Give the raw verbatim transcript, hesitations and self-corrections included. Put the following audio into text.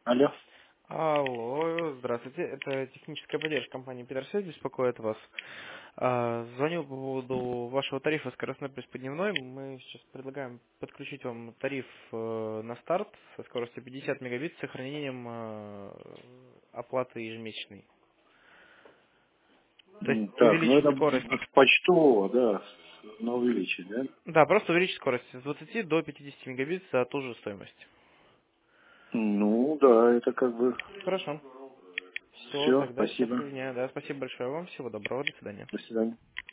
Алло. Алло, здравствуйте. Это техническая поддержка компании Петерсвязь беспокоит вас. А, Звоню по поводу вашего тарифа скоростной плюс подневной. Мы сейчас предлагаем подключить вам тариф э, на старт со скоростью пятьдесят мегабит с сохранением э, оплаты ежемесячной. То есть М, Так, ну увеличить это скорость. с почтового, да, с- на увеличить, да? Да, просто увеличить скорость с двадцати до пятидесяти мегабит за ту же стоимость. Ну, да, это как бы Хорошо. Все, все, тогда сейчас спасибо. соединяю. Да, спасибо большое вам. Всего доброго. До свидания. До свидания.